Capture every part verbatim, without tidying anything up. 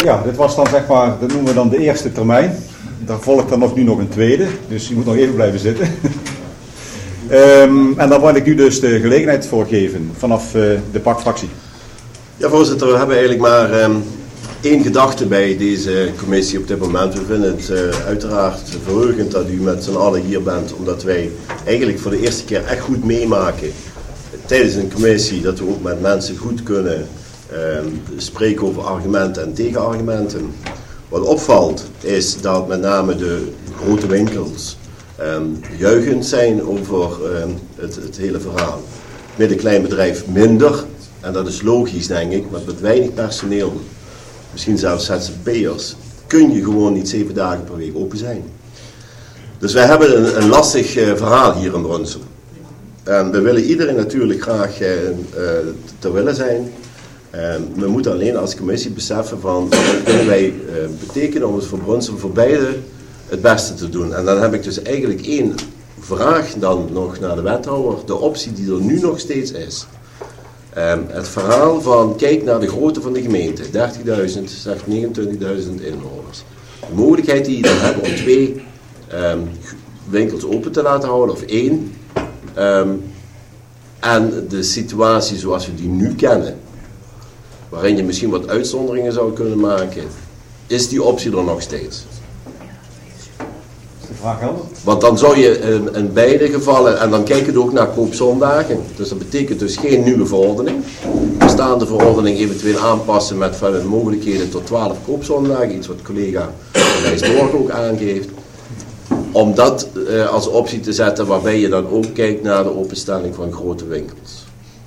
Ja, dit was dan zeg maar, dat noemen we dan de eerste termijn. Daar volgt dan nog, nu nog een tweede, dus je moet nog even blijven zitten. um, en daar wil ik u dus de gelegenheid voor geven vanaf uh, de P A C-fractie. Ja, voorzitter, we hebben eigenlijk maar um, één gedachte bij deze commissie op dit moment. We vinden het uh, uiteraard verheugend dat u met z'n allen hier bent, omdat wij eigenlijk voor de eerste keer echt goed meemaken tijdens een commissie dat we ook met mensen goed kunnen um, spreken over argumenten en tegenargumenten. Wat opvalt is dat met name de grote winkels um, juichend zijn over um, het, het hele verhaal. Midden-klein bedrijf minder, en dat is logisch denk ik, maar met weinig personeel, misschien zelfs Z Z P'ers, kun je gewoon niet zeven dagen per week open zijn. Dus wij hebben een, een lastig uh, verhaal hier in Brunsum. En we willen iedereen natuurlijk graag uh, uh, te willen zijn. Uh, we moeten alleen als commissie beseffen van wat kunnen wij uh, betekenen om het voor Brunsum voor beide het beste te doen. En dan heb ik dus eigenlijk één vraag dan nog naar de wethouder. De optie die er nu nog steeds is. Um, het verhaal van kijk naar de grootte van de gemeente. dertigduizend, zegt negenentwintigduizend inwoners. De mogelijkheid die je dan hebben om twee um, winkels open te laten houden of één. Um, en de situatie zoals we die nu kennen, waarin je misschien wat uitzonderingen zou kunnen maken, is die optie er nog steeds? Is de vraag helder? Want dan zou je in, in beide gevallen, en dan kijken we ook naar koopzondagen, dus dat betekent dus geen nieuwe verordening. Bestaande verordening eventueel aanpassen met van de mogelijkheden tot twaalf koopzondagen, iets wat collega Rijs Borg ook aangeeft. Om dat uh, als optie te zetten waarbij je dan ook kijkt naar de openstelling van grote winkels.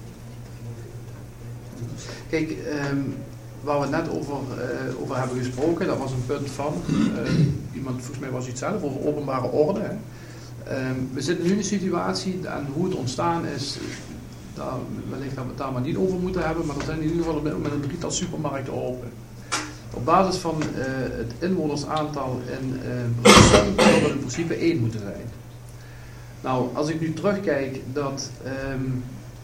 Kijk, um, waar we het net over, uh, over hebben gesproken, dat was een punt van, uh, iemand, volgens mij was iets zelf, over openbare orde. Hè. Um, we zitten nu in een situatie, en hoe het ontstaan is, daar, wellicht dat we het daar maar niet over moeten hebben, maar er zijn in ieder geval met een drietal supermarkten open. Op basis van uh, het inwonersaantal in uh, Brunsum zou er in principe één moeten zijn. Nou, als ik nu terugkijk dat, um,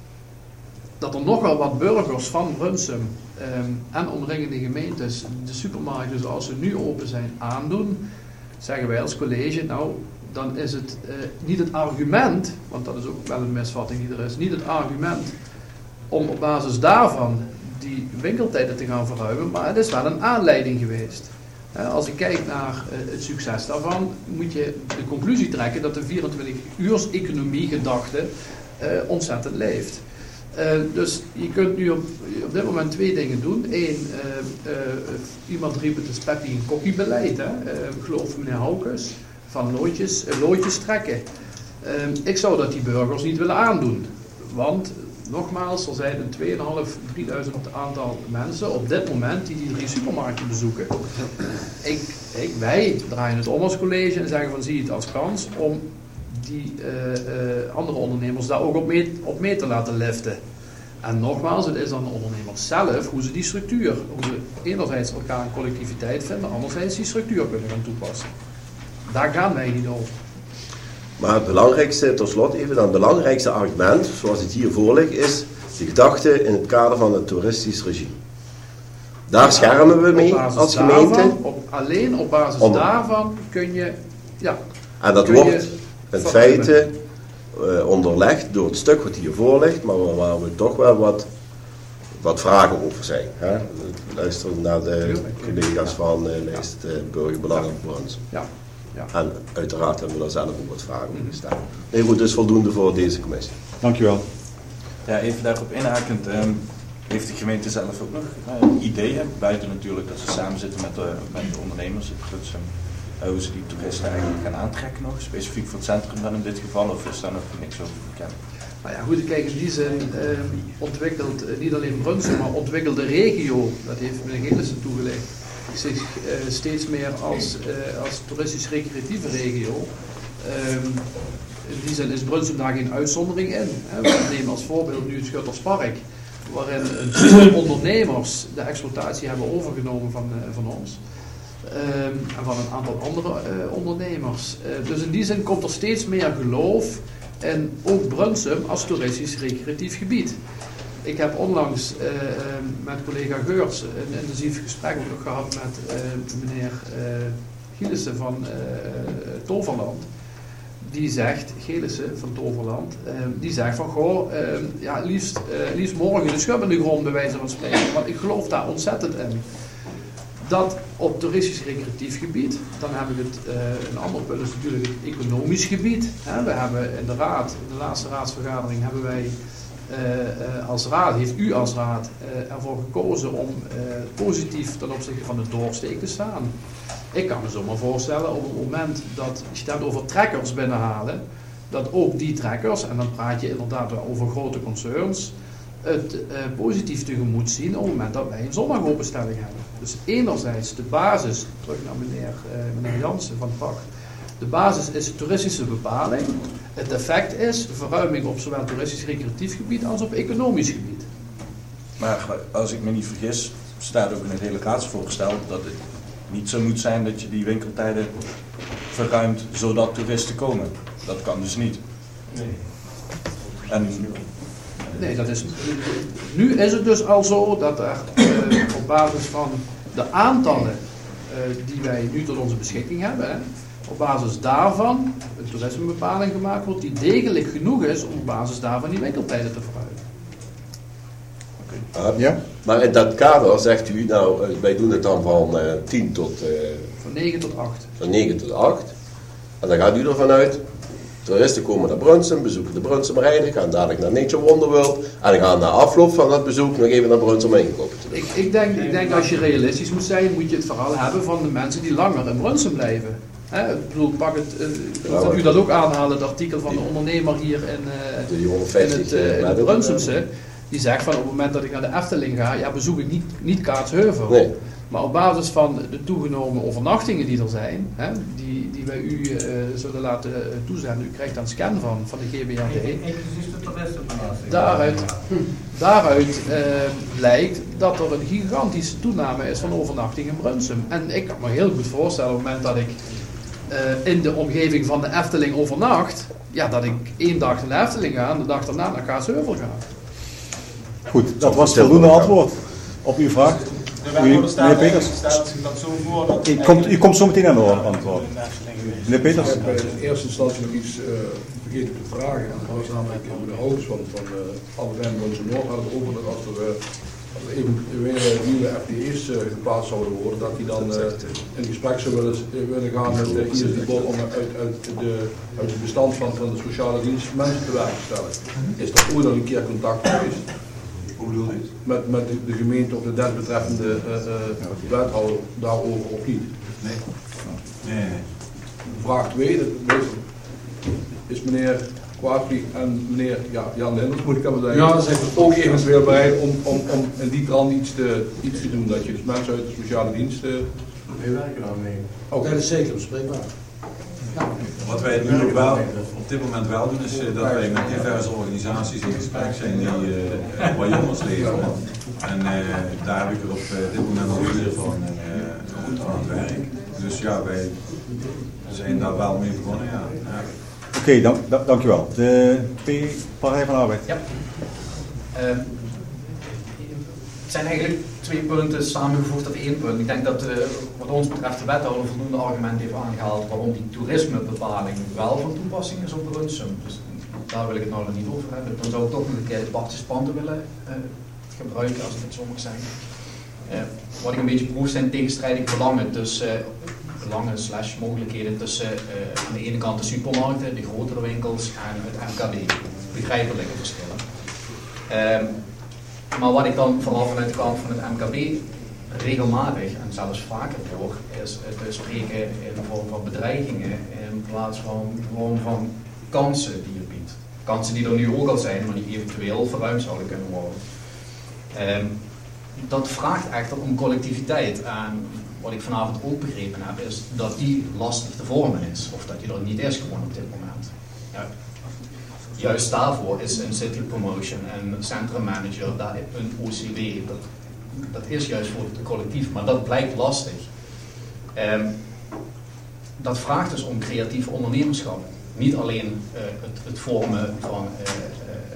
dat er nogal wat burgers van Brunsum um, en omringende gemeentes de supermarkten zoals ze nu open zijn aandoen, zeggen wij als college, nou, dan is het uh, niet het argument, want dat is ook wel een misvatting die er is, niet het argument om op basis daarvan die winkeltijden te gaan verruimen, maar het is wel een aanleiding geweest. Uh, als ik kijk naar uh, het succes daarvan, moet je de conclusie trekken dat de vierentwintig-uurs-economie gedachte uh, ontzettend leeft. Uh, dus je kunt nu op, op dit moment twee dingen doen. Eén, uh, uh, iemand riep het een speppie een kokkiebeleid. Hè? Uh, geloof meneer Haukes, van loodjes, uh, loodjes trekken. Uh, ik zou dat die burgers niet willen aandoen. Want, nogmaals, er zijn een tweeduizend vijfhonderd, drieduizend aantal mensen op dit moment die die drie supermarkten bezoeken. Ik, ik, wij draaien het om als college en zeggen van zie je het als kans om die uh, uh, andere ondernemers daar ook op mee, op mee te laten liften. En nogmaals, het is aan de ondernemers zelf hoe ze die structuur, hoe ze enerzijds elkaar een collectiviteit vinden, anderzijds die structuur kunnen gaan toepassen. Daar gaan wij niet over. Maar het belangrijkste, tot slot even, dan het belangrijkste argument, zoals het hier voor ligt, is de gedachte in het kader van het toeristisch regime. Daar schermen we mee als gemeente. Daarvan, op, alleen op basis Onder. daarvan kun je, ja. En dat wordt in feite uh, onderlegd door het stuk wat hier voor ligt, maar waar, waar we toch wel wat, wat vragen over zijn. Hè? Luister naar de collega's van uh, lijst uh, Burgerbelangen voor ons. Ja. Ja. En uiteraard hebben we daar zelf ook wat vragen over gesteld. Nee, goed, dus voldoende voor deze commissie. Dankjewel. Ja, even daarop inhakend, um, heeft de gemeente zelf ook nog uh, ideeën, buiten natuurlijk dat ze samen zitten met de, met de ondernemers in Brunsum, uh, hoe ze die toeristen eigenlijk gaan aantrekken nog, specifiek voor het centrum dan in dit geval, of is daar nog niks over bekend? Nou ja, goed, kijk, in die zin uh, ontwikkelt uh, niet alleen Brunsum, maar ontwikkelt de regio, dat heeft meneer Gelissen toegelegd, zich uh, steeds meer als, uh, als toeristisch-recreatieve regio. Um, in die zin is Brunsum daar geen uitzondering in. Hè. We nemen als voorbeeld nu het Schutterspark, waarin een ondernemers de exploitatie hebben overgenomen van, uh, van ons. Um, en van een aantal andere uh, ondernemers. Uh, dus in die zin komt er steeds meer geloof in ook Brunsum als toeristisch-recreatief gebied. ik heb onlangs uh, met collega Geurts een intensief gesprek ook gehad met uh, meneer uh, Gielissen van uh, Toverland. Die zegt, Gelissen van Toverland, uh, die zegt van goh, uh, ja, liefst, uh, liefst morgen de schub in de grond bij wijze van spreken. Want ik geloof daar ontzettend in. Dat op toeristisch recreatief gebied, dan heb ik het, uh, een ander punt is natuurlijk het economisch gebied. Hè. We hebben in de raad, in de laatste raadsvergadering hebben wij uh, uh, als raad, heeft u als raad uh, ervoor gekozen om uh, positief ten opzichte van de doorsteek te staan. Ik kan me zomaar voorstellen op het moment dat je het hebt over trekkers binnenhalen, dat ook die trekkers, en dan praat je inderdaad wel over grote concerns, het uh, positief tegemoet zien op het moment dat wij een zondagopenstelling hebben. Dus enerzijds de basis, terug naar meneer, uh, meneer Jansen van het Pak, de basis is de toeristische bepaling. Het effect is verruiming op zowel toeristisch recreatief gebied als op economisch gebied. Maar als ik me niet vergis, staat ook in het hele raadsvoorstel dat het niet zo moet zijn dat je die winkeltijden verruimt zodat toeristen komen. Dat kan dus niet. Nee. En Nee, dat is, nu is het dus al zo dat er uh, op basis van de aantallen uh, die wij nu tot onze beschikking hebben, hè, op basis daarvan een toerismebepaling gemaakt wordt die degelijk genoeg is om op basis daarvan die winkeltijden te verruimen. Okay. Uh, ja? Maar in dat kader zegt u, nou, uh, wij doen het dan van uh, tien tot... Uh, van negen tot acht. Van negen tot acht. En dan gaat u ervan uit... Toeristen komen naar Brunsum, bezoeken de Brunsumrijden, gaan dadelijk naar Nature Wonderworld en gaan na afloop van dat bezoek nog even naar Brunsum inkopen te doen. Ik, ik, denk, ik denk als je realistisch moet zijn, moet je het vooral hebben van de mensen die langer in Brunsum blijven. He, ik bedoel, pak het, uh, ik ja, dat u dat ook aanhalen, het artikel van de ondernemer hier in, uh, die honderdvijftig, in het, uh, in het Brunsumse. Die zegt van op het moment dat ik naar de Efteling ga, ja, bezoek ik niet, niet Kaatsheuvel. Nee. Maar op basis van de toegenomen overnachtingen die er zijn, hè, die, die wij u uh, zullen laten uh, toezenden, u krijgt daar een scan van, van de G B R D. Inclusief de toeristenbelasting. Daaruit, daaruit uh, blijkt dat er een gigantische toename is van overnachting in Brunsum. En ik kan me heel goed voorstellen op het moment dat ik uh, in de omgeving van de Efteling overnacht, ja, dat ik één dag naar de Efteling ga en de dag daarna naar Kaatsheuvel ga. Goed, dat was het voldoende antwoord op uw vraag. Meneer Meneer Peters, dat zo voor dat... u komt, u komt zo meteen aan de antwoord. Meneer Peters. Ik heb in eerste instantie nog iets uh, vergeten te vragen. En dat was namelijk over de hoogte van, van uh, Albert Heijn en onze Noord hadden over dat als er, uh, als er eventuele nieuwe F D E's uh, geplaatst zouden worden, dat die dan uh, in gesprek zou willen, uh, willen gaan met uh, I S D Bol om uit, uit, de, uit het bestand van, van de sociale dienst mensen te werk te stellen. Is er ooit al een keer contact geweest? Hoe bedoel je? Met, met de, de gemeente of de desbetreffende uh, uh, wethouder daarover of niet? Nee. Nee, nee. Vraag twee, dat is meneer Kwaadvlieg en meneer ja, Jan Linders, moet ik hebben zeggen, ja, dat is ook eventueel bereid om, om, om in die trant iets te, iets te doen, dat je dus mensen uit de sociale diensten... We werken daarmee. Okay. Dat is zeker bespreekbaar. Ja. Wat wij nu nog wel, op dit moment wel doen, is dat wij met diverse organisaties in gesprek zijn die uh, wat jongens leveren. En uh, daar heb ik er op uh, dit moment al vier van uh, goed aan het werk. Dus ja, wij zijn daar wel mee begonnen, ja. ja. Oké, okay, dank, dank, dankjewel. De Partij van de Arbeid. Ja. Uh, het zijn eigenlijk twee punten samengevoegd tot één punt. Ik denk dat uh, wat ons betreft de wethouder voldoende argument heeft aangehaald waarom die toerismebepaling wel van toepassing is op Brunsum. Dus daar wil ik het nou nog niet over hebben. Dan zou ik toch nog een keer de participанten willen uh, gebruiken, als ik het zo mag zeggen. Uh, wat ik een beetje proef zijn tegenstrijdige belangen tussen uh, belangen slash mogelijkheden tussen uh, aan de ene kant de supermarkten, de grotere winkels en het M K B. Begrijpelijke verschillen. Uh, Maar wat ik dan vooral vanuit de kant van het M K B regelmatig en zelfs vaker hoor, is het spreken in de vorm van bedreigingen in plaats van de vorm van kansen die je biedt. Kansen die er nu ook al zijn, maar die eventueel verruimd zouden kunnen worden. Um, dat vraagt echter om collectiviteit. En wat ik vanavond ook begrepen heb, is dat die lastig te vormen is. Of dat die er niet is gewoon op dit moment. Ja. Juist daarvoor is een city promotion en centrum manager, een O C W, dat, dat is juist voor het collectief, maar dat blijkt lastig. Um, dat vraagt dus om creatief ondernemerschap. Niet alleen uh, het, het vormen van, uh, uh,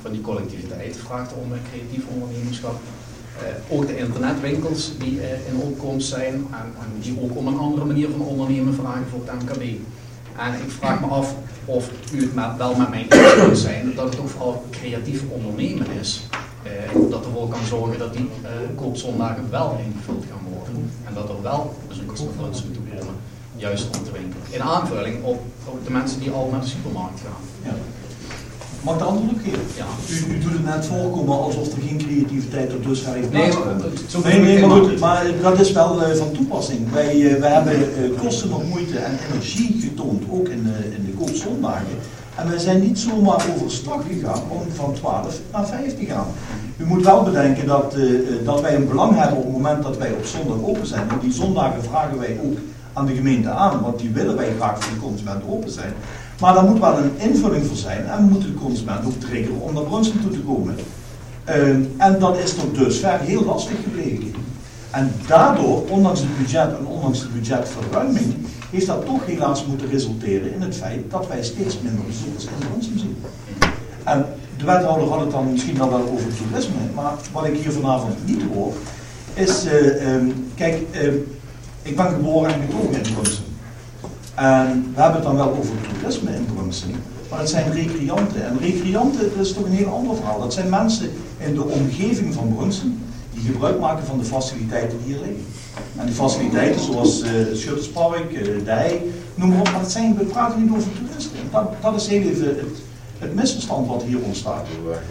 van die collectiviteit vraagt om uh, creatief ondernemerschap. Uh, ook de internetwinkels die uh, in opkomst zijn en, en die ook om een andere manier van ondernemen vragen voor het M K B. En ik vraag me af of u het met, wel met mij eens kunt zijn dat het ook vooral creatief ondernemen is. Uh, dat ervoor kan zorgen dat die uh, koopzondagen wel ingevuld gaan worden. En dat er wel bezoekers naar Brunssum toe komen, juist om te winkelen. In aanvulling op, op de mensen die al naar de supermarkt gaan. Ja. Mag ik de antwoord ook geven? Ja. U, u doet het net voorkomen alsof er geen creativiteit tot dusver heeft Nee, plaatsgevonden. Nee, nee, maar goed, maar dat is wel uh, van toepassing. Wij, uh, wij hebben uh, kosten nog moeite en energie getoond, ook in, uh, in de koopzondagen. En wij zijn niet zomaar overstag gegaan om van twaalf naar vijf te gaan. U moet wel bedenken dat, uh, dat wij een belang hebben op het moment dat wij op zondag open zijn. En die zondagen vragen wij ook aan de gemeente aan, want die willen wij graag voor de consument open zijn. Maar daar moet wel een invulling voor zijn en we moeten de consument ook triggeren om naar Brunssum toe te komen. Uh, en dat is tot dusver heel lastig gebleken. En daardoor, ondanks het budget en ondanks de budgetverruiming, heeft dat toch helaas moeten resulteren in het feit dat wij steeds minder bezoekers in Brunssum zien. En de wethouder had het dan misschien al wel over toerisme, maar wat ik hier vanavond niet hoor, is, uh, um, kijk, uh, ik ben geboren en getogen in Brunssum. En we hebben het dan wel over toerisme in Brunssum, maar het zijn recreanten. En recreanten, dat is toch een heel ander verhaal. Dat zijn mensen in de omgeving van Brunssum die gebruik maken van de faciliteiten die hier liggen. En die faciliteiten zoals uh, het Schutterspark, uh, de hei, noem maar op, maar het zijn, we praten niet over toeristen. Dat, dat is heel even het, het misverstand wat hier ontstaat.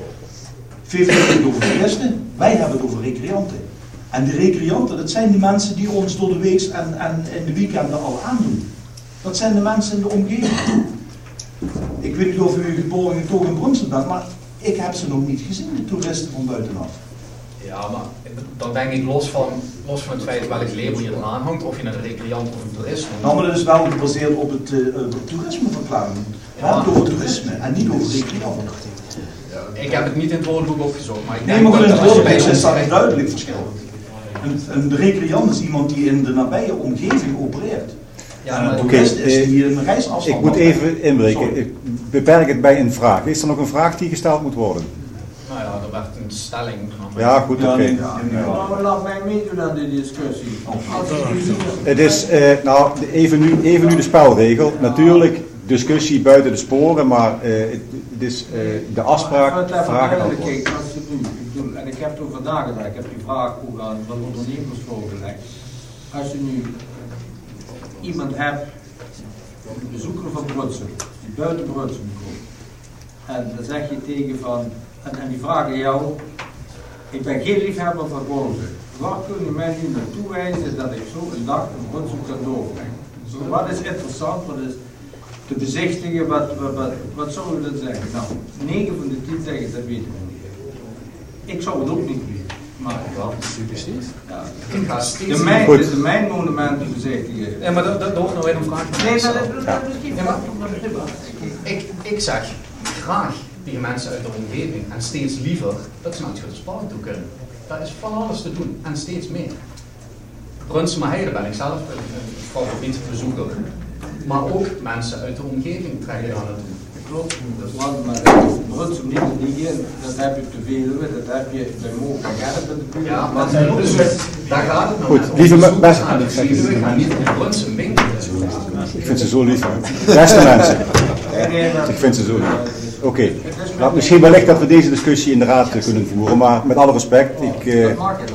V V D heeft het over toeristen, wij hebben het over recreanten. En de recreanten, dat zijn die mensen die ons door de week en, en in de weekenden al aandoen. Dat zijn de mensen in de omgeving. Ik weet niet of u geboren en getogen in Brunssum bent, maar ik heb ze nog niet gezien, de toeristen van buitenaf. Ja, maar dan denk ik los van, los van het feit welk label je eraan hangt, of je een recreant of een toerist noemt. Nou, maar dat is wel gebaseerd op het, uh, het toerismeverklaring. We hebben het over toerisme en niet over recreant. Ik heb het niet in het woordenboek opgezocht, maar ik nee, denk maar dat in het woordenboek bij is dat een duidelijk verschil. Een, een recreant is iemand die in de nabije omgeving opereert. Ja, Oké, okay, uh, ik moet even inbreken. Ik beperk het bij een vraag. Is er nog een vraag die gesteld moet worden? Nou ja, er werd een stelling. Ja, goed, oké. Okay. Ja, nou, laat mij meedoen aan die discussie. Het is, uh, nou, even nu, even nu de spelregel. Natuurlijk, discussie buiten de sporen, maar uh, het, het is uh, de afspraak, vragen en antwoord. En ik heb toen vandaag gedaan, ik heb die vraag ook aan van ondernemers voorgelegd. Als je nu iemand hebt, een bezoeker van Brunssum, die buiten Brunssum komt, en dan zeg je tegen van, en, en die vragen jou, ik ben geen liefhebber van wonen. Waar kun je mij nu naartoe wijzen dat ik zo een dag in Brunssum kan doorbrengen? Zo, wat is interessant, wat is te bezichtigen, wat, wat, wat, wat zou je dan zeggen? Nou, negen van de tien zeggen, dat weten we niet. Ik zou het ook niet weten. Maar wat? Precies. Ja. Ik ga steeds de mijn, de mijnmonumenten bezichtigen. Ja, maar dat, dat hoort nou weer een vraag. Nee, maar dat, dat is geen vraag. Ik, ik zeg graag tegen mensen uit de omgeving en steeds liever dat ze naar het Schutterspark toe kunnen. Daar is van alles te doen en steeds meer. Brunssum Heide ben ik zelf een favoriete bezoeker. Maar ook mensen uit de omgeving trekken daar naartoe. Klopt, dat was maar Brunssum niet te liggen, dat heb je te veel, dat heb je bij Mook en Gerp in de buurt. Ja, maar dus, daar gaat het nog goed, lieve mensen. We gaan niet in Brunssum winkelen. Ik vind ze zo lief. Beste mensen. Ik vind ze zo lief. Oké, okay. Nou, misschien wellicht dat we deze discussie in de raad kunnen voeren, maar met alle respect, ik... Uh,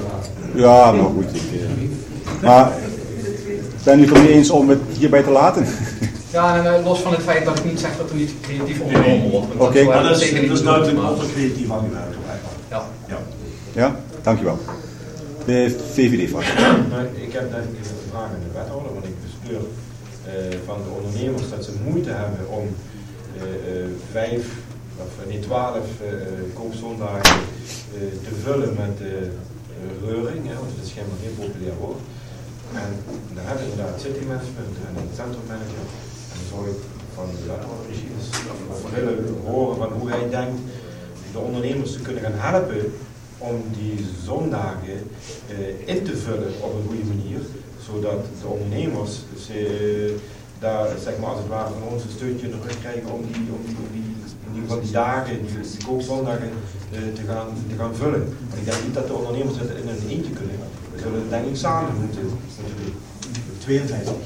ja, maar goed. Ik, uh, maar ben u het er niet eens om het hierbij te laten? Ja, en uh, los van het feit dat ik niet zeg dat er niet creatief ondernomen wordt. Oké, okay. Maar dat is, dat is duidelijk wat er creatief aan gewerkt wordt eigenlijk. Ja. Ja. Ja, dankjewel. De V V D-fractie. Ik heb net een vraag aan de wethouder, want ik bespeur uh, van de ondernemers dat ze moeite hebben om uh, uh, vijf, of nee, twaalf uh, koopzondagen uh, te vullen met uh, uh, reuring, hè, want dat is schijnbaar een heel populair woord. En dan hebben we inderdaad city management en een centrummanager. En dan zou ik van de wethouder misschien eens willen horen van hoe hij denkt de ondernemers te kunnen gaan helpen om die zondagen uh, in te vullen op een goede manier, zodat de ondernemers ze, uh, daar zeg maar als het ware van ons een steuntje in de rug krijgen om die, om die, om die in ieder geval die dagen, die, die koopzondagen uh, te, gaan, te gaan vullen. Want ik denk niet dat de ondernemers het in hun eentje kunnen. We zullen het denk ik samen moeten doen. tweeënvijftig.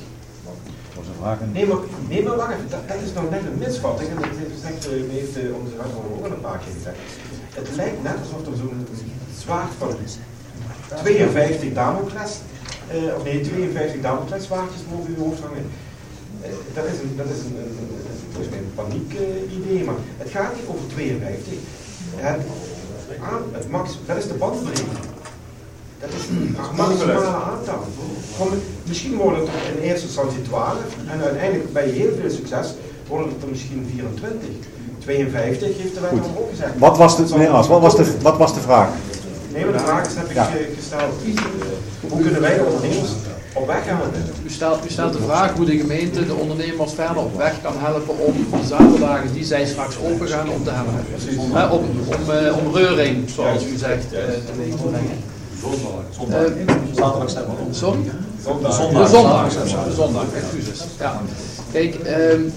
Nee, maar, nee, maar wacht even, dat, dat is nog net een misvatting en dat heeft, zegt, uh, heeft uh, onze huishouden ook al een paar keer gezegd. Het lijkt net alsof er zo'n zwaard van tweeënvijftig Damocles, uh, of nee, tweeënvijftig Damocles zwaardjes boven uw hoofd hangen. Uh, dat is een, dat is een, een, een, volgens mij een paniek uh, idee, maar het gaat niet over tweeënvijftig. Het, aan, het max, dat is de bandbreedte. Dat is een maximale aantal. Misschien worden het er in eerste instantie twaalf en uiteindelijk bij heel veel succes worden het er misschien vierentwintig. tweeënvijftig heeft de wet al ook gezegd. Wat was de, nee, As, wat was de, wat was de vraag? Nee, maar de vraag is, heb ik ja. gesteld. Hoe kunnen wij de ondernemers op weg helpen? U stelt, u stelt de vraag hoe de gemeente de ondernemers verder op weg kan helpen om de zaterdagen die zij straks open gaan om te helpen. Uh, om, om, uh, om reuring, zoals u zegt, uh, teweeg te brengen. Zondag. Uh, Zaterdag stemmen we op. Sorry? Zondag. De zondag. De zondag, excuses. Ja. Kijk, um,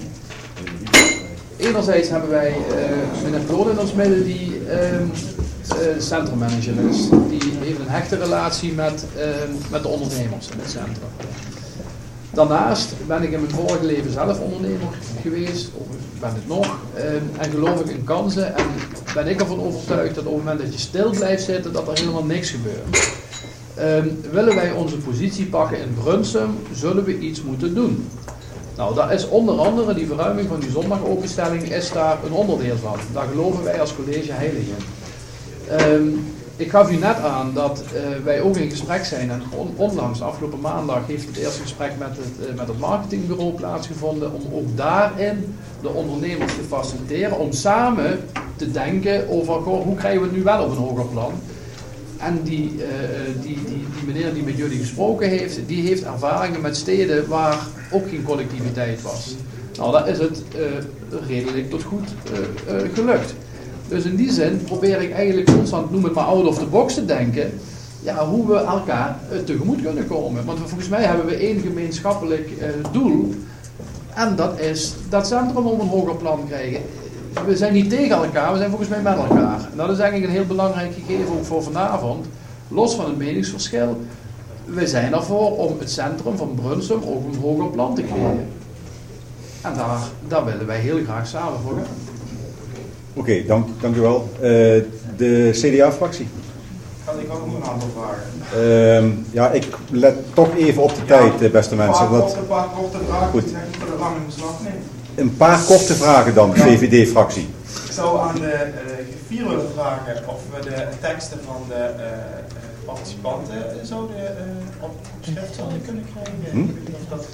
enerzijds hebben wij uh, meneer Kloon in ons midden die um, uh, centrummanager is. Die heeft een hechte relatie met, uh, met de ondernemers in het centrum. Daarnaast ben ik in mijn vorige leven zelf ondernemer geweest, of ben het nog, um, en geloof ik in kansen en ben ik ervan overtuigd dat op het moment dat je stil blijft zitten, dat er helemaal niks gebeurt. Um, willen wij onze positie pakken in Brunsum, zullen we iets moeten doen. Nou, daar is onder andere die verruiming van die zondagopenstelling is daar een onderdeel van. Daar geloven wij als college heilig in. Um, ik gaf u net aan dat uh, wij ook in gesprek zijn en on onlangs, afgelopen maandag, heeft het eerste gesprek met het, uh, met het marketingbureau plaatsgevonden om ook daarin de ondernemers te faciliteren, om samen te denken over goh, hoe krijgen we het nu wel op een hoger plan. En die, uh, die, die, die meneer die met jullie gesproken heeft, die heeft ervaringen met steden waar ook geen collectiviteit was. Nou, daar is het uh, redelijk tot goed uh, uh, gelukt. Dus in die zin probeer ik eigenlijk constant, noem het maar out of the box te denken, ja, hoe we elkaar uh, tegemoet kunnen komen. Want volgens mij hebben we één gemeenschappelijk uh, doel en dat is dat centrum op een hoger plan krijgen. We zijn niet tegen elkaar, we zijn volgens mij met elkaar. En dat is eigenlijk een heel belangrijk gegeven ook voor vanavond. Los van het meningsverschil, we zijn ervoor om het centrum van Brunsum ook een hoger plan te krijgen. En daar, daar willen wij heel graag samen voor gaan. Oké, okay, dank, dank u wel. Uh, de C D A-fractie. Kan ik ook nog een aantal vragen? Uh, ja, ik let toch even op de ja, tijd, beste mensen. Een paar, wat... korte, een paar korte vragen, goed. Die zijn niet voor de lang in beslag nemen. Een paar korte vragen dan, ja. V V D-fractie. Ik zou aan de griffier uh, willen vragen of we de teksten van de uh, participanten zouden uh, op schrift zouden kunnen krijgen. Hm? Of dat...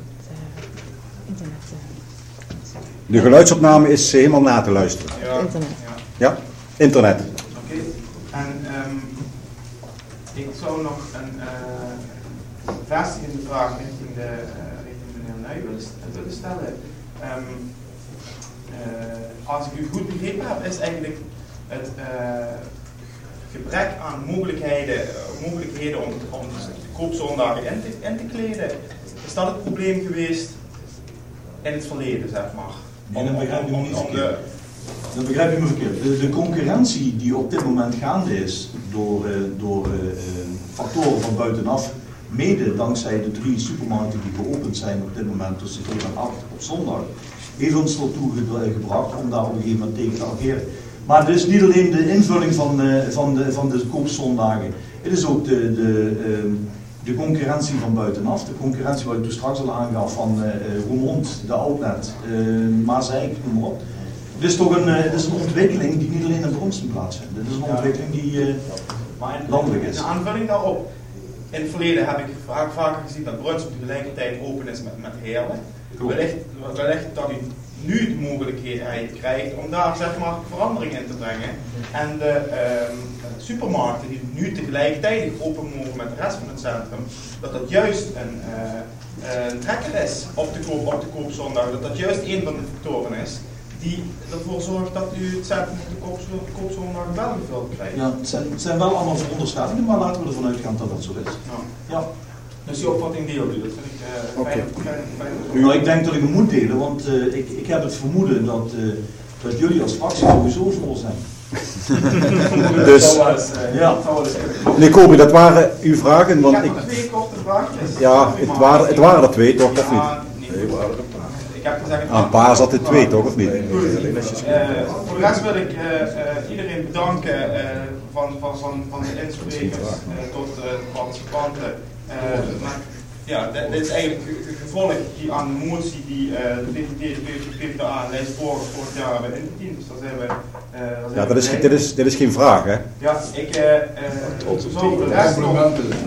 De geluidsopname is helemaal na te luisteren. Ja, internet. Ja, ja? Internet. Oké. Okay. En um, ik zou nog een uh, vestigende vraag richting, de, uh, richting meneer Nuij willen, willen stellen. Um, uh, als ik u goed begrepen heb, is eigenlijk het uh, gebrek aan mogelijkheden, uh, mogelijkheden om, om de koopzondagen in te, in te kleden, is dat het probleem geweest in het verleden, zeg maar? Nee, dan begrijp je me niet verkeerd. Dan begrijp je me verkeerd. De, de concurrentie die op dit moment gaande is door, uh, door uh, factoren van buitenaf, mede dankzij de drie supermarkten die geopend zijn op dit moment tussen vier en acht op zondag, heeft ons ertoe gebracht om daar op een gegeven moment tegen te ageren. Maar het is niet alleen de invulling van, uh, van, de, van de koopzondagen, het is ook de, de, uh, de concurrentie van buitenaf, de concurrentie wat ik toen straks al aangaf van uh, Roermond, de Outlet, uh, Maaseik, noem maar op. Het is toch een, uh, het is een ontwikkeling die niet alleen in Brunsum plaatsvindt. Het is een ontwikkeling die uh, landelijk is. Een aanvulling daarop. In het verleden heb ik vaak, vaker gezien dat Brunsum tegelijkertijd open is met, met Heerlen. Wellicht, wellicht dat u nu de mogelijkheid krijgt om daar zeg maar verandering in te brengen. En de um, supermarkten die nu tegelijkertijd open mogen met de rest van het centrum, dat dat juist een, uh, een trekker is op de, koop, op de koopzondag. Dat dat juist een van de factoren is die ervoor zorgt dat u het centrum op de koop, koopzondag wel gevuld krijgt. Ja, het zijn, het zijn wel allemaal veronderstellingen, maar laten we ervan uitgaan dat dat zo is. Ja. Ja. Dus die opvatting deel u, dat vind ik uh, okay. fijn, fijn, fijn. Nou, ik denk dat ik hem moet delen, want uh, ik, ik heb het vermoeden dat uh, dat jullie als fractie sowieso voor zijn. Dus, ja. meneer Kobi, dat waren uw vragen, want ik ik... heb nog twee korte vraagjes. Ja, het waren, het waren er twee, toch, of niet? Nee, waren er een paar. Ik heb gezegd... Aan een paar zat er twee, toch, of niet? Uh, voor de rest wil ik uh, uh, iedereen bedanken, uh, van, van, van, van de insprekers uh, tot de participanten. Uh, maar, ja, dit, dit is eigenlijk een gevolg die aan de motie die uh, de V V D A lijst vorig, vorig jaar hebben ingediend. Dus daar zijn we... Uh, daar Ja, dat is, dit, is, dit is geen vraag, hè? Ja, ik... Uh, uh, zo voor de rest nog,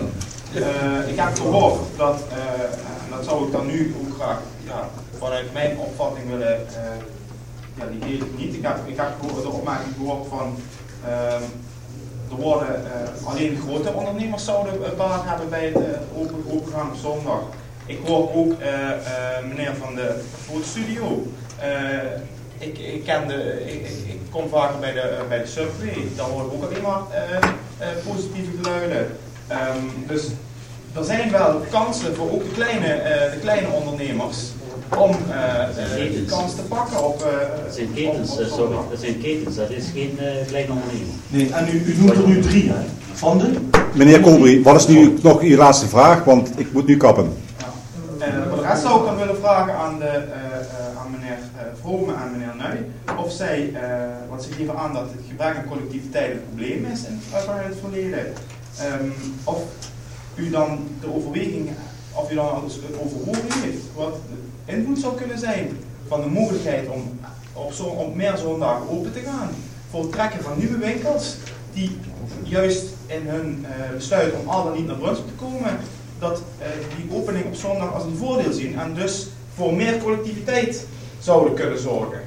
uh, ik heb gehoord dat, uh, en dat zou ik dan nu ook graag... Ja, vanuit mijn opvatting willen, uh, ja, die deel ik niet. Ik heb, ik heb de opmerking gehoord van, uh, er worden uh, alleen grote ondernemers zouden uh, baat hebben bij het uh, open, opengaan op zondag. Ik hoor ook uh, uh, meneer van de fotostudio. Uh, ik, ik, ken de, ik, ik, ik kom vaker bij de, uh, bij de Subway, daar hoor ik ook alleen maar uh, uh, positieve geluiden. Um, dus er zijn wel kansen voor ook de kleine, uh, de kleene ondernemers om uh, uh, die kans te pakken op... Uh, dat zijn ketens, op, op sorry, dat zijn ketens, dat is geen uh, kleine onderneming. Nee, en u, u noemt er nu drie, hè? Van de? Meneer Kolbry, wat is nu nog uw laatste vraag, want ik moet nu kappen. Ja. Uh, voor de rest zou ik dan willen vragen aan, de, uh, uh, aan meneer uh, Vrome en meneer Nuy, of zij, uh, want ze geven aan dat het gebrek aan collectiviteit een probleem is in het, in het verleden, um, of u dan de overweging, of u dan al eens overwogen heeft, wat de invloed zou kunnen zijn van de mogelijkheid om op, zo, op meer zondagen open te gaan, voor het trekken van nieuwe winkels, die juist in hun uh, besluit om al dan niet naar Brunsum te komen, dat uh, die opening op zondag als een voordeel zien en dus voor meer collectiviteit zouden kunnen zorgen.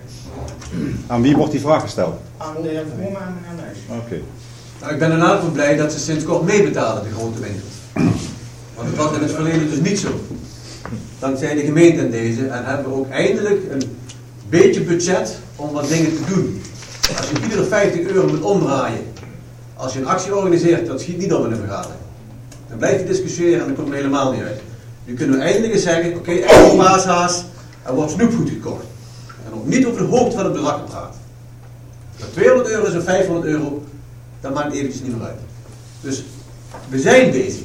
Aan wie wordt die vraag gesteld? Aan de heer Vrome en meneer Nuy. Oké. Okay. Nou, ik ben in ieder geval blij dat ze sinds kort meebetalen, de grote winkels. Want het was in het verleden dus niet zo. Dankzij de gemeente in deze en hebben we ook eindelijk een beetje budget om wat dingen te doen. Als je iedere vijftig euro moet omdraaien, als je een actie organiseert, dat schiet niet op in de vergadering. Dan blijf je discussiëren en dat komt er helemaal niet uit. Nu kunnen we eindelijk eens zeggen, oké, okay, eigen paashaas, er wordt snoepgoed gekocht. En ook niet over de hoogte van het bedrag gepraat. Dat tweehonderd euro is of vijfhonderd euro, dat maakt eventjes niet meer uit. Dus we zijn bezig.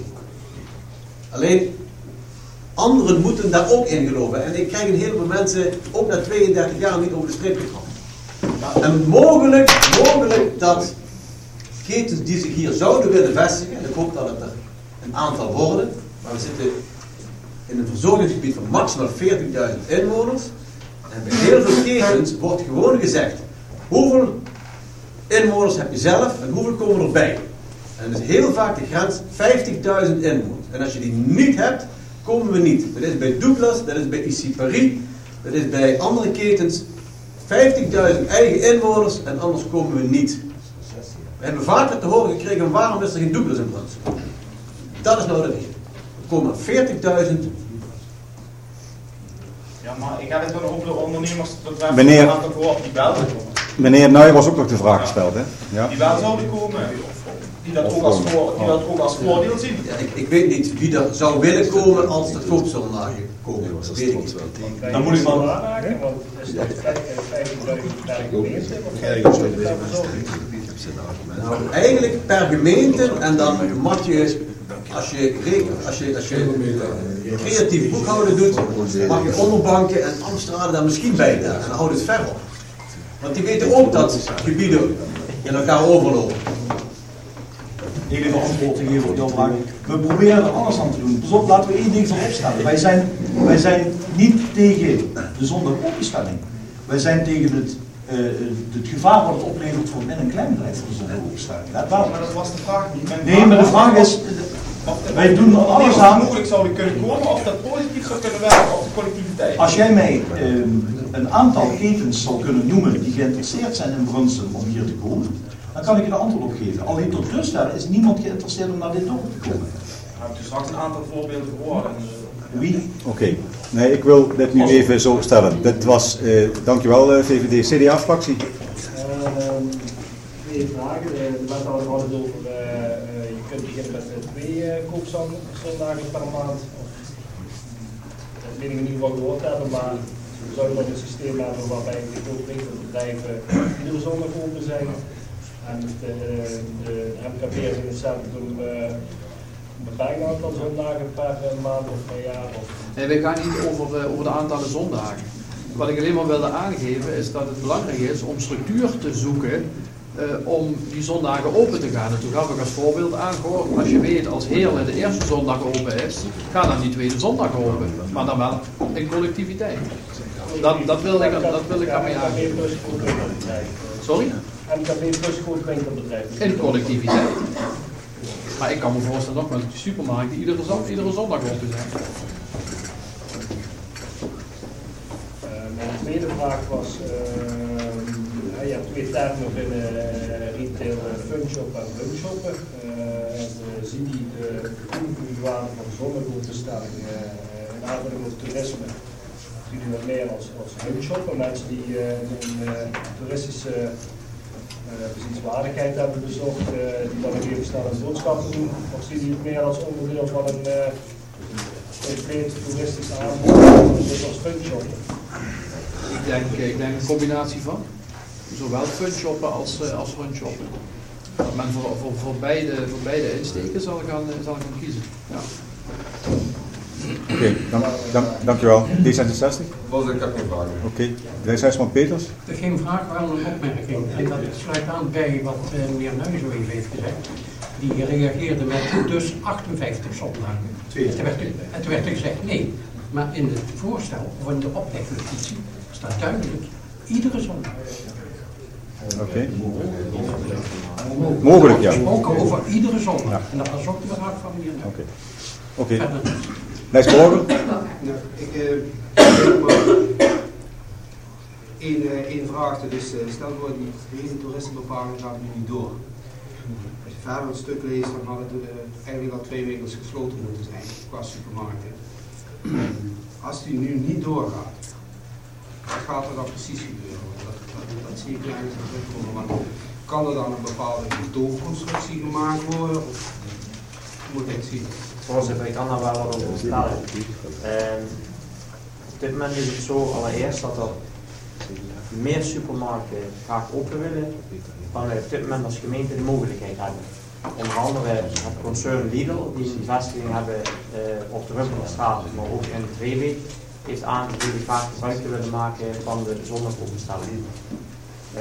Alleen, anderen moeten daar ook in geloven. En ik krijg een heleboel mensen, ook na tweeëndertig jaar, niet over de streep getrokken. En mogelijk, mogelijk dat ketens die zich hier zouden willen vestigen, en ik hoop dat het er een aantal worden, maar we zitten in een verzorgingsgebied van maximaal veertigduizend inwoners. En bij heel veel ketens wordt gewoon gezegd, hoeveel inwoners heb je zelf en hoeveel komen erbij? En dat is heel vaak de grens vijftigduizend inwoners. En als je die niet hebt, komen we niet. Dat is bij Douglas, dat is bij I C Paris, dat is bij andere ketens vijftigduizend eigen inwoners en anders komen we niet. We hebben vaker te horen gekregen, waarom is er geen Douglas in Brunsum? Dat is nou de reden. Er komen veertigduizend. Ja, maar ik heb het dan over de ondernemers, dat Meneer, een aantal gehoord die wel komen. Meneer Nuy was ook nog de vraag gesteld, hè? Ja. Die wel zouden komen. Die dat, ook als, voor, die dat ook als voordeel zien. Ja, ik, ik weet niet wie er zou willen komen als er koopzondagen komen. Dat weet ik niet. Dan moet ik maar aanraken, want er is vijftigduizend per gemeente. Nou, eigenlijk per gemeente en dan mag je, als je, als je, als je creatief boekhouden doet, mag je onderbanken en Amsterdam daar misschien bij daar. En dan houdt het ver op. Want die weten ook dat gebieden in elkaar overlopen. Even antwoord te geven op jouw vraag. We proberen er alles aan te doen. Pas op, laten we één ding voorop stellen. Wij zijn, wij zijn niet tegen de zondag openstelling. Wij zijn tegen het, uh, het gevaar wat het oplevert voor binnen- en kleinbedrijf voor de zondag openstelling. Dat wel. Maar dat was de vraag niet. Mijn nee, maar de vraag is, wij doen er alles aan. Mogelijk zouden kunnen komen of dat positief zou kunnen werken op de collectiviteit. Als jij mij um, een aantal ketens zal kunnen noemen die geïnteresseerd zijn in Brunsum om hier te komen, dan kan ik je een antwoord op geven. Alleen tot dusver is niemand geïnteresseerd om naar dit dorp te komen. Ik heb dus straks een aantal voorbeelden gehoord. Wie? Oké. Okay. Nee, ik wil dit nu even zo stellen. Dit was, uh, dankjewel uh, V V D, C D A-fractie. Uh, twee vragen. De wethouder had het over, uh, uh, je kunt beginnen met uh, twee uh, koopzondagen per maand. Of, dat weet ik in ieder geval gehoord hebben, maar we zouden nog een systeem hebben waarbij de grote winkelbedrijven iedere zondag open zijn. En de, de M K B is in het centrum uh, een beperkt aantal zondagen per maand of per jaar. Of... Nee, wij gaan niet over, uh, over de aantallen zondagen. Wat ik alleen maar wilde aangeven is dat het belangrijk is om structuur te zoeken uh, om die zondagen open te gaan. En toen gaf ik als voorbeeld aan, hoor, als je weet als Heerlen de eerste zondag open is, ga dan die tweede zondag open. Maar dan wel in collectiviteit. Dat, dat wil ik, dat wil ik daarmee aangeven. Sorry? M K B plus groot winkelbedrijf. In collectiviteit. Maar ik kan me voorstellen nog met die supermarkt die iedere, zon, iedere zondag open zijn. Uh, mijn tweede vraag was, uh, je hebt twee termen binnen uh, retail, uh, funshop en funkshoppen. Uh, uh, zie die de toegevoegde waarde van zondagopenstelling uh, in aanvulling op toerisme. Zie die wat meer als, als funkshoppen, mensen die uh, een uh, toeristische Uh, bezienswaardigheid hebben bezocht, uh, die dan ook even snel een boodschappen doen, of zie je het meer als onderdeel van een uh, compleet toeristische aanbod, dus als funshop? Ik denk, ik denk een combinatie van. Zowel funshoppen als, uh, als runshoppen. Maar voor, voor, voor, beide, voor beide insteken zal ik gaan, zal ik gaan kiezen. Ja. Oké, okay, dank, dank, dankjewel. D zesenzestig? Was ik heb geen vraag. Oké, okay. Drijfshuisman Peters? Geen vraag, wel een opmerking. En dat sluit aan bij wat uh, meneer Nuij zo even heeft gezegd. Die reageerde met dus achtenvijftig zondagen. En toen werd, en toen werd er gezegd nee. Maar in het voorstel, of in de ophefnotitie, staat duidelijk iedere zondag. Oké. Okay. Mogelijk, ja. Gesproken over iedere zondag. Ja. En dat was ook de vraag van meneer Nuij. Oké. Oké. Lijst morgen? Nou, ik heb uh, één, uh, één vraag. Dus uh, stel voor die deze toeristenbepaling gaat nu niet door. Als je verder een stuk leest, dan hadden er uh, eigenlijk al twee winkels gesloten moeten zijn qua supermarkten. Als die nu niet doorgaat, wat gaat er dan precies gebeuren? Dat, dat, dat zie ik eigenlijk niet terugkomen. Want kan er dan een bepaalde doorconstructie gemaakt worden? Of moet ik zien? Voorzitter, ik kan daar wel wat over vertellen. Uh, op dit moment is het zo allereerst dat er meer supermarkten graag open willen dan wij op dit moment als gemeente de mogelijkheid hebben. Onder andere het concern Lidl, die een vestiging hebben uh, op de Rumpelerstraat, maar ook in het Reeweg, heeft aangegeven graag gebruik te willen maken van de zondagopenstelling. Uh,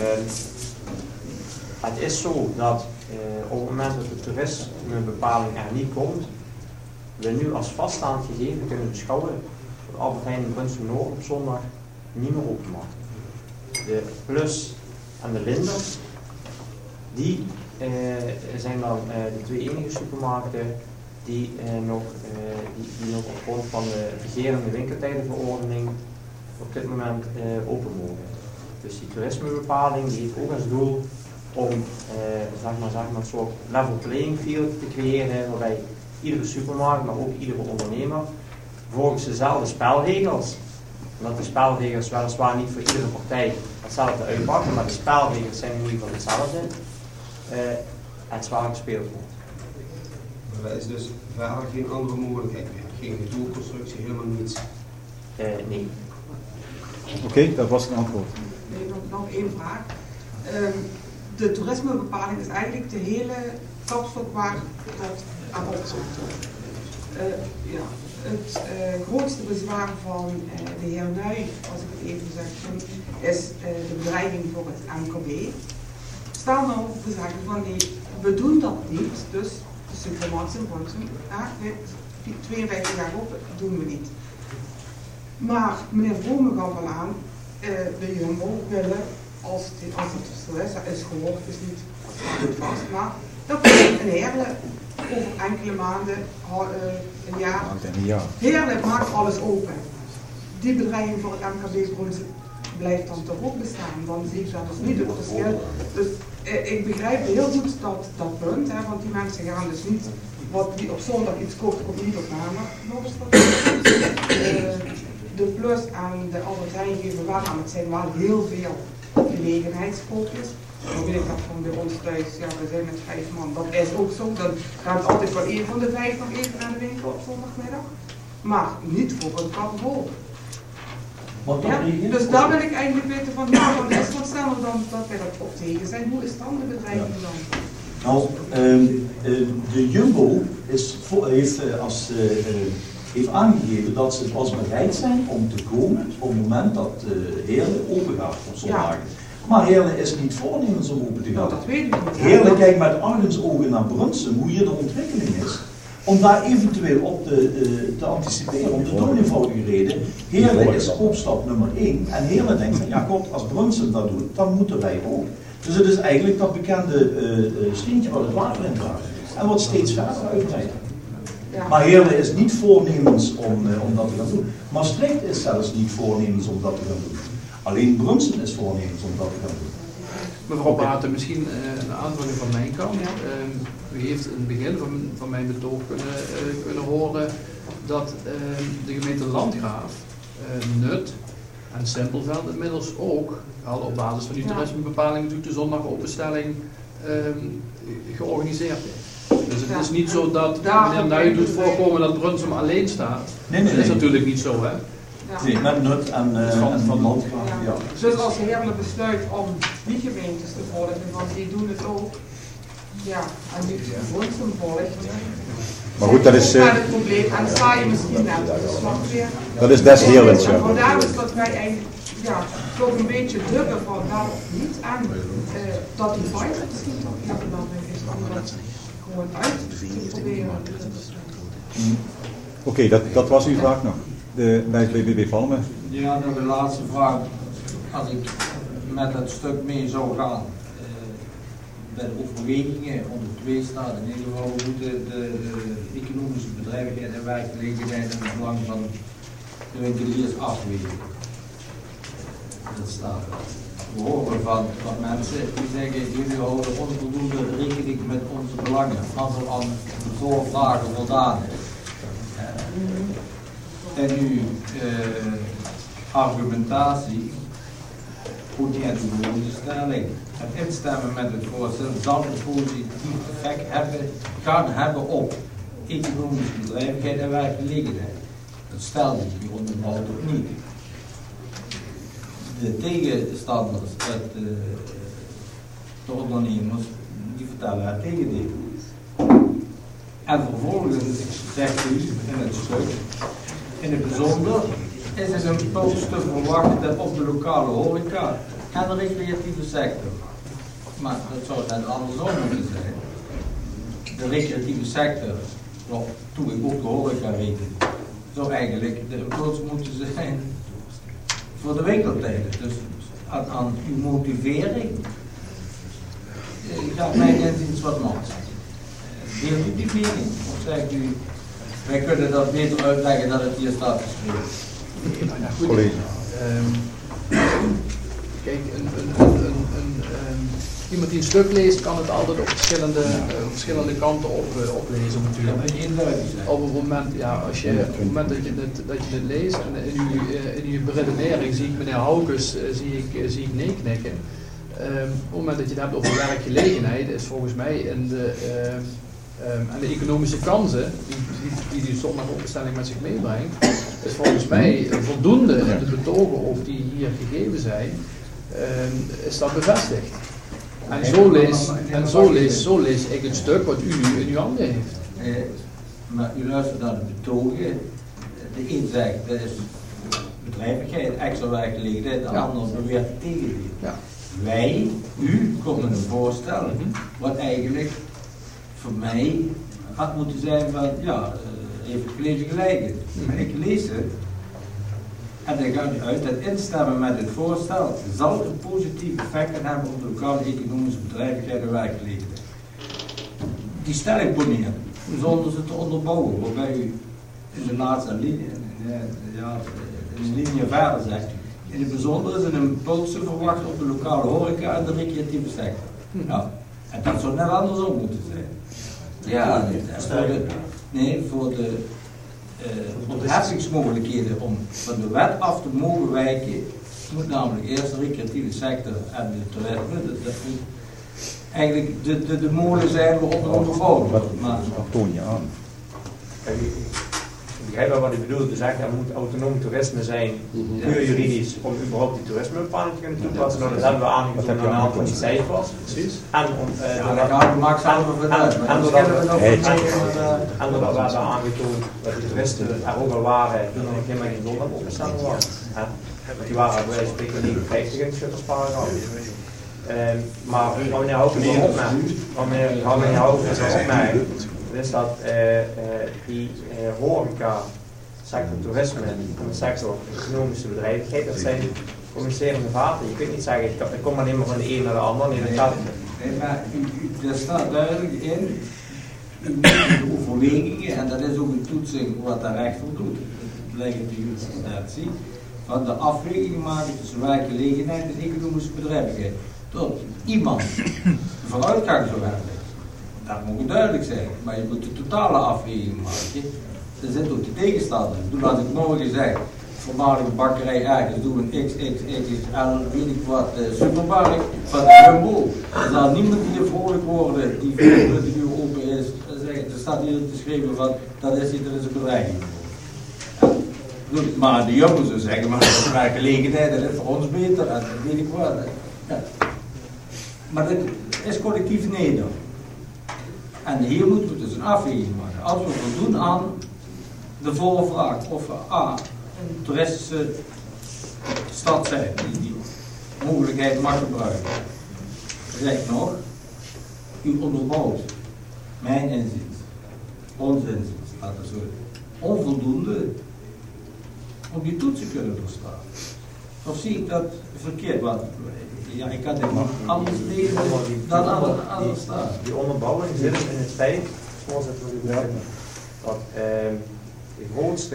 het is zo dat uh, op het moment dat de toerismebepaling er niet komt, we nu als vaststaand gegeven kunnen beschouwen dat Albert Heijn in Brunsum Noord op zondag niet meer open mag. De Plus en de Linders, die uh, zijn dan uh, de twee enige supermarkten die, uh, nog, uh, die, die nog op grond van de regerende winkeltijdenverordening op dit moment uh, open mogen. Dus die toerismebepaling die heeft ook als doel om uh, zeg maar, zeg maar een soort level playing field te creëren, waarbij iedere supermarkt, maar ook iedere ondernemer, volgens dezelfde spelregels, omdat de spelregels weliswaar niet voor iedere partij hetzelfde uitpakken, maar de spelregels zijn in ieder geval hetzelfde, uh, het zwaar gespeeld wordt. Er is dus verder geen andere mogelijkheid meer, geen doelconstructie, helemaal niets? Uh, nee. Oké, okay, dat was een antwoord. Nee, nog, nog één vraag. Um, de toerismebepaling is eigenlijk de hele kapstok waar dat aan opzoekt. Uh, ja, het uh, grootste bezwaar van uh, de heer Nuij, als ik het even zeg, is uh, de bedreiging voor het M K B. Stel nou te zeggen van nee, we doen dat niet, dus de supermarkt in Brunsum, ja, tweeënvijftig jaar op, doen we niet. Maar meneer Vrome gaf al aan, uh, de Jumbo willen, als, die, als het zo is, dat is gehoord, is niet goed vast, maar dat komt een Heerlen over enkele maanden, uh, een jaar. Heerlen maakt alles open. Die bedreiging voor het M K B Brunsum blijft dan toch ook bestaan, dan zie ik dat dus niet het verschil. Dus uh, ik begrijp heel goed dat, dat punt, hè, want die mensen gaan dus niet, wat die op zondag iets koopt, komt niet op maandag. Uh, de Plus en de Albert Heijn geven wel aan, het zijn wel heel veel gelegenheidskoopjes. Dan weet ik dat van bij ons thuis, ja, we zijn met vijf man, dat is ook zo. Dan gaat altijd wel één van de vijf nog even naar de winkel op zondagmiddag. Maar niet voor een carnaval. Mag dat Ja, reageren? dus daar wil ik eigenlijk weten van, ja, wat is wat sneller dan dat wij dat op tegen zijn. Hoe is het dan de bedreiging dan? Nou, uh, uh, de Jumbo is voor, heeft, uh, als, uh, uh, heeft aangegeven dat ze pas bereid zijn om te komen op het moment dat uh, Heerlen open gaat op zondagen. Ja. Maar Heerlen is niet voornemens om open te gaan. Nou, dat weet ik niet. Heerlen kijkt met argusogen naar Brunsum, hoe hier de ontwikkeling is. Om daar eventueel op te, uh, te anticiperen, om de dooreenvoudige reden. Heerlen is koopstap nummer één. En Heerlen denkt van, ja god, als Brunsum dat doet, dan moeten wij ook. Dus het is eigenlijk dat bekende uh, steentje wat het water in draagt. En wat steeds verder uitbreidt. Ja. Maar Heerlen is niet voornemens om, uh, om dat te gaan doen. Maastricht is zelfs niet voornemens om dat te gaan doen. Alleen Brunsum is voornemens om dat te gaan doen. Mevrouw Baten, misschien uh, een aanvulling van mijn kant. Ja. Uh, u heeft in het begin van, van mijn betoog kunnen, uh, kunnen horen dat uh, de gemeente Landgraaf, uh, Nut en Simpelveld inmiddels ook al op basis van die toerismebepaling doet de zondagopenstelling uh, georganiseerd heeft. Dus het ja. is niet zo dat meneer Nuij doet voorkomen dat Brunsum alleen staat. Nee, nee, dat is nee. natuurlijk niet zo, hè? Ja. Nee, met Nut en, uh, van, en van Landgraaf. Ja. Ja. Dus als Heerlen besluit om die gemeentes te volgen, want die doen het ook. Ja, en nu Brunsum volgt. Maar goed, dat is... Uh, het probleem. En sta je misschien net op de slag weer. Dat is des Heerlens, ja. Vandaar is dat wij eigenlijk ja, toch een beetje drukken van daarop niet. En uh, dat die fight misschien toch heel belangrijk is om dat gewoon uit te proberen. Oké, okay, dat, dat was uw vraag nog. De, bij B B B Palmen. Ja, dan de laatste vraag. Als ik met het stuk mee zou gaan, uh, bij de overwegingen onder twee staat, in ieder geval moeten de, de economische bedrijvigheid en werkgelegenheid en het belang van de winkeliers afwegen. Dat staat er. We horen van, van mensen die zeggen, jullie houden onvoldoende rekening met onze belangen, als er aan de voorvragen voldaan is. En uw uh, argumentatie goed in de stelling. Het instemmen met het voorstel zal een positief effect hebben, gaan hebben op economische bedrijvigheid en werkgelegenheid. Dat stelt ik hier onderbouwd ook niet. De tegenstanders, het, uh, de ondernemers, die vertellen het tegendeel. En vervolgens zegt u in het stuk, in het bijzonder is het een impuls te verwachten op de lokale horeca en de recreatieve sector. Maar dat zou net andersom moeten zijn. De recreatieve sector, nou, toen ik ook de horeca reken, zou eigenlijk de impuls moeten zijn voor de winkeltijden. Dus aan, aan uw motivering gaat mij inziens wat mans. Deelt u die mening? Of zegt u, wij kunnen dat beter uitleggen dan het hier staat geschreven? Ja, goed. Um, kijk, een, een, een, een, een, iemand die een stuk leest kan het altijd op verschillende, uh, verschillende kanten op, uh, oplezen natuurlijk. Op het moment, ja, als je, op het moment dat je het, dat je het leest en in uw, uh, in uw beredenering zie ik meneer Haukes, uh, zie ik, uh, zie ik nee knikken. Um, op het moment dat je het hebt over werkgelegenheid is volgens mij in de... Uh, Um, en de economische kansen die die, die zondagopenstelling met zich meebrengt, is volgens mij voldoende in de betogen of die hier gegeven zijn, um, is dat bevestigd. En zo lees, en zo lees, zo lees ik het stuk wat u nu in uw handen heeft. Eh, maar u luistert naar de betogen. De een zegt dat is bedrijvigheid, extra werkgelegenheid, de ja. ander beweert tegendeel. Ja. Wij, u, komt met een voorstel mm-hmm. wat eigenlijk voor mij had moeten zijn van, ja, uh, even gelezen gelijk. Maar ik lees het en dan gaat u uit dat instemmen met het voorstel zal een positief effect hebben op de lokale economische bedrijvigheid en werkgelegenheid. Die stelling poneren, zonder ze te onderbouwen, waarbij u in de laatste linie, ja, in de linie verder zegt. In het bijzonder is een impuls te verwachten op de lokale horeca en de recreatieve sector. Nou, en dat zou net andersom moeten zijn. Ja, voor de, nee, voor de, uh, voor de heffingsmogelijkheden om van de wet af te mogen wijken, moet namelijk eerst de recreatieve sector en de toiletten, dat, dat moet eigenlijk de, de, de molen zijn waarop we onderbouwen. Maar toon je aan. begrijp wel wat ik bedoel. Dus eigenlijk, er moet autonoom toerisme zijn, puur juridisch, om überhaupt die toerismebepaling te kunnen toepassen. Nou, dat hebben we aangetoond aan de hand van die cijfers. Precies. En om uh, ja, doordat, en, en, en doordat we en doordat we hebben aangetoond dat die toeristen er ook al waren toen er nog helemaal geen zon op opgesteld was. Want die waren bij spreken negenenvijftig in de schuttersparagraaf. Uh, maar wat meneer Houken is opmerkt, wat meneer Houken is opmerkt, is dat uh, uh, die uh, horeca, sector toerisme en de sector economische bedrijvigheid, dat zijn communicerende vaten. Je kunt niet zeggen, ik, ik kom alleen maar van de een naar de ander. Nee, dat gaat nee, maar er staat duidelijk in, de overwegingen, en dat is ook een toetsing wat de rechter doet, dat blijkt uit de justitie, van de afweging maken tussen werkgelegenheid en economische bedrijvigheid. Tot iemand vooruitgang zou hebben. Dat moet duidelijk zijn, maar je moet de totale afweging maken. Er zit ook de tegenstander. Toen had ik morgen gezegd, voormalige bakkerij ergens doen een X X X L, weet ik wat, uh, supermarkt van de Jumbo. Er zal niemand die er vrolijk worden, die vierentwintig uur open is, zeggen, er staat hier geschreven van, dat is niet, dat is een bedreiging. Ja. Maar de Jumbo zou zeggen, maar dat is werkgelegenheid, dat is voor ons beter, en dat weet ik wat. Ja. Maar dit is collectief neder. En hier moeten we dus een afweging maken. Als we voldoen aan de volle vraag of we A, een toeristische stad zijn die die mogelijkheid mag gebruiken. Zeg nog, u onderbouwt mijn inzicht, ons inzicht, laten we zo, onvoldoende om die toets te kunnen doorstaan. Of zie ik dat verkeerd? Want ja, ik kan dit nog anders lezen dan anders staan. Die onderbouwing zit in het feit, voorzitter, dat uh, de grootste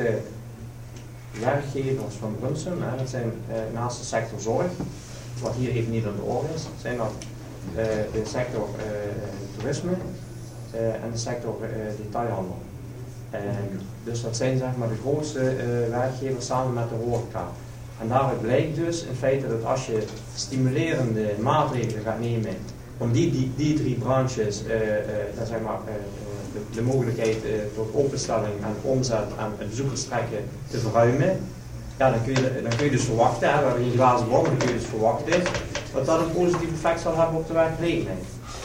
werkgevers van Brunsum, hè, dat zijn uh, naast de sector zorg, wat hier even niet aan de orde is, zijn dat uh, de sector uh, toerisme uh, en de sector uh, detailhandel. Uh, dus dat zijn zeg maar de grootste uh, werkgevers samen met de horeca. En daaruit blijkt dus in feite dat als je stimulerende maatregelen gaat nemen om die, die, die drie branches, uh, uh, zeg maar, uh, de, de mogelijkheid uh, tot openstelling en omzet en bezoekerstrekken te verruimen, ja, dan, kun je, dan kun je dus verwachten, hè, we hebben geen glazen bol, dan kun je dus verwachten dat dat een positief effect zal hebben op de werkgelegenheid.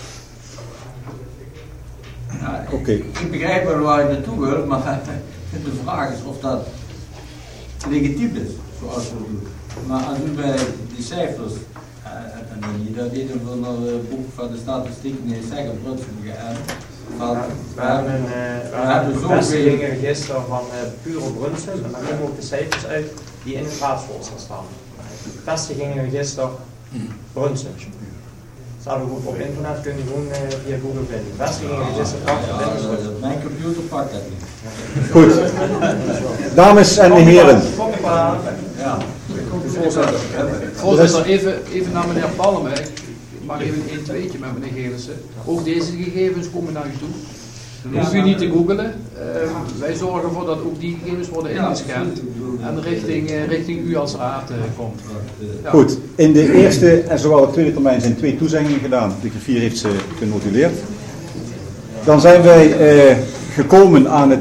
Ja, okay. ik, ik begrijp wel waar je naartoe wil, maar de vraag is of dat legitiem is. Zoals we doen. Maar als u bij die cijfers, uh, en dat deed van het boek van de statistiek, nee, zeggen Brunsum geënt. We hebben een uh, bevestigingsregister van uh, puur op Brunsum en daar komen ook de cijfers uit die in het raadsvoorstel staan. Bevestigingsregister Brunsum. Staat ook op internet, kun je gewoon uh, via Google vinden. Bevestigingsregister Brunsum. Mijn computer pakt dat niet. Goed. Dames en heren. Ja. Voorzitter, Voorzitter even, even naar meneer Palme. Ik maak even een één tweetje met meneer Gelissen. Ook deze gegevens komen naar u toe. Dan hoeft u niet te googelen. Uh, wij zorgen ervoor dat ook die gegevens worden ingescand en richting, uh, richting u als raad uh, komt. Ja. Goed, in de eerste en zowel de tweede termijn zijn twee toezeggingen gedaan. De griffier heeft ze genotuleerd. Dan zijn wij uh, gekomen aan het